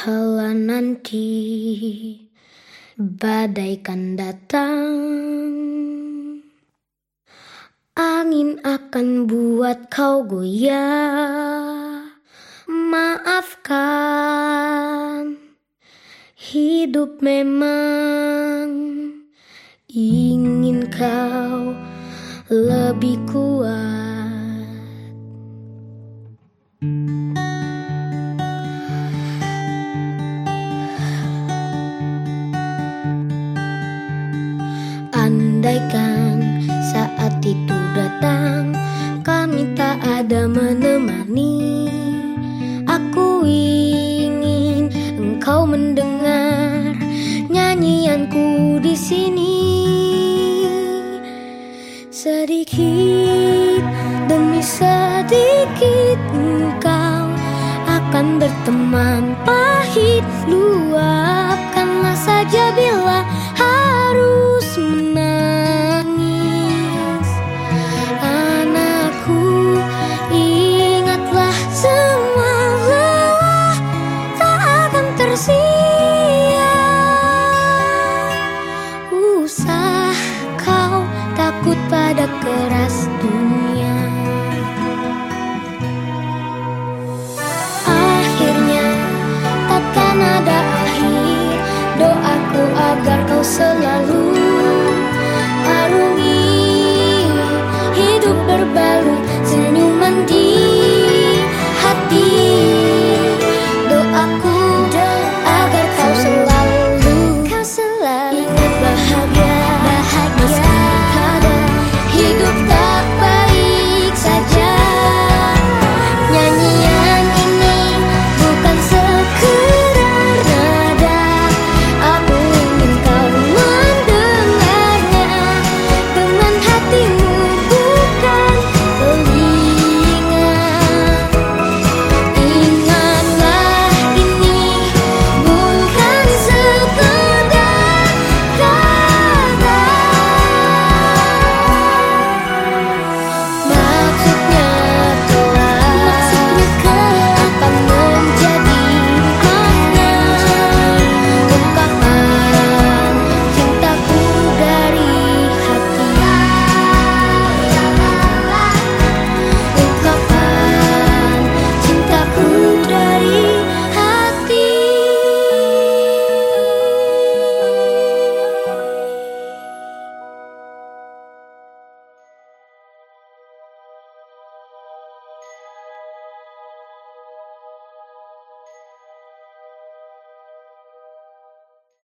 Kala nanti badai kan datang, angin akan buat kau goyah. Maafkan, hidup memang ingin kau lebih kuat. Andaikan saat itu datang, kami tak ada menemani. Aku ingin engkau mendengar nyanyianku di sini. Sedikit demi sedikit engkau akan berteman pahit. Luapkanlah saja bila harus menangis. Anakku, ingatlah semua lelah tak akan tersia. Usah kau takut pada keras dunia. Akhirnya takkan ada akhir. Doaku agar kau selalu